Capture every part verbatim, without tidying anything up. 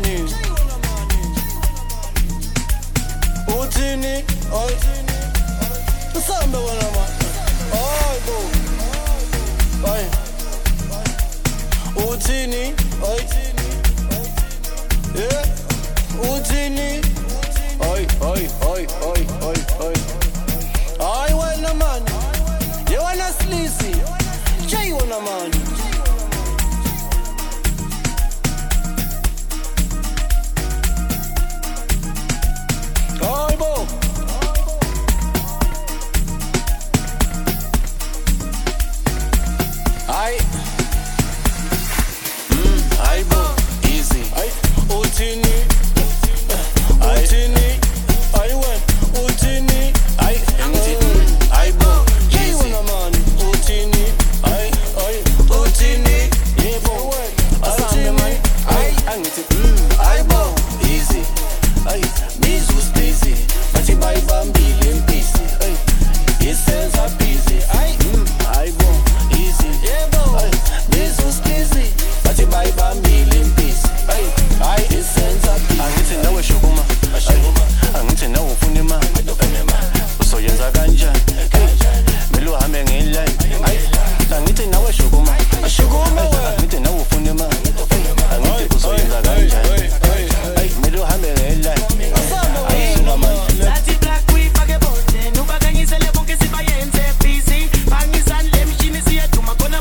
mani uthini ay usambe wena ma ay bo ay uthini ay yeah uthini ay ay ay ay ay ay ay wena mani ye wena slisi jay wena mani Ay, mm, ay bo, easy. Ay, utini, utini, ay wen, utini, ay, mm, ay bo, easy. Utini, ay, ay, utini, yeah bo, utini, ay, mm, ay bo, easy. Ay, mizus busy, but you buy bambili and busy. Ay, it says I'm busy. Ay, mm, ay bo. Yeah, boy. This was busy, but you buy a million pieces. Ay, ay, it sends up. I need to know a shuguma. I need to know Funima. So, yes, I can jump. Melu Haming in line. I need to know a shuguma. A shuguma. I need to know Funima. I need to so yes, I can jump. Melu Haming in line. That's it, black we forget about it. No bagan is a level, because if I ain't busy, bang is on them, she is here to my corner.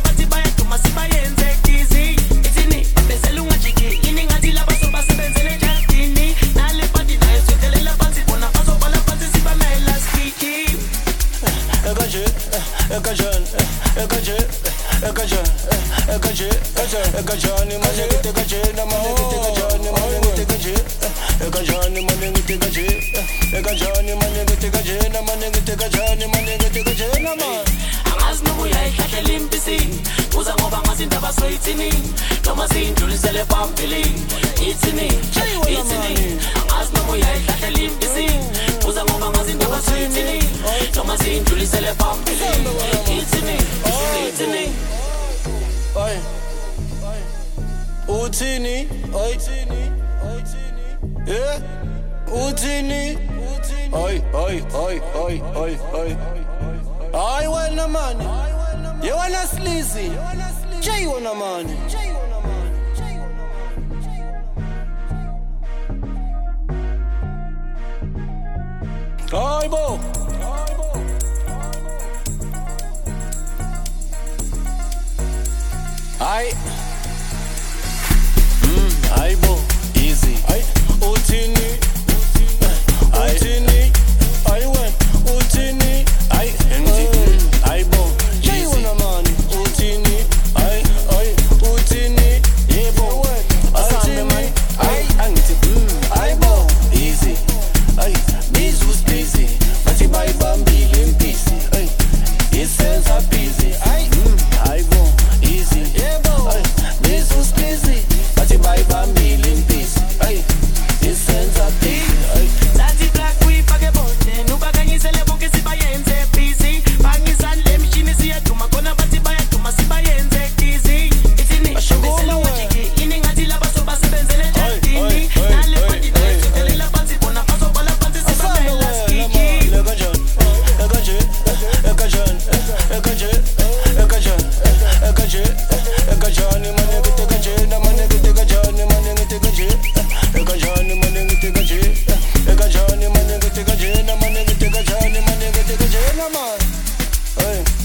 Ekajani mane gitekaje na mane gitekajani mane gitekaje ekajani mane gitekaje ekajani mane gitekaje na mane gitekajani mane gitekaje na mane angazi nobuya ihlahle limpisi uza ngoba ngazindaba soyithini noma sindlulisele phambili ithini ithini angazi nobuya ihlahle limpisi uza ngoba ngazindaba soyithini noma sindlulisele phambili ithini ithini ay uthini ay yeah uthini ay ay ay ay ay ay ay wena mani ye wena slisi jay wena mani ay bo ay ay bo, easy. Ay, utini, utini, ay wen, utini, ay, mm, ay bo, easy. Utini, ay, ay, utini, yeah bo, utini, ay, mm, ay bo, easy. Ay, this was busy, but you buy bambili and busy. Ay, it says I'm busy. Ay, mm, ay bo, easy. Yeah bo, ay, this was busy. Buy a million pieces. Ay, it sends a big. That's it, black we forget about it. No bagan is a level, because if I ain't busy, bang is on them, she is here to my corner, but if I to my si I ain't easy. It's in it. It's a long chicky. Inning at the lava, so bass and then it's in it. Now let me get it. Tell it up, it's on a pass of all of us. It's a man, let's kick it. Ekajan, ekajan, ekajan, ekajan, ekajan, ekajan, ekajan, man, ekajan, man, ekajani mane gitekaje ekajani mane gitekaje ekajani mane gitekaje na mane gitekajani mane gitekaje na man ay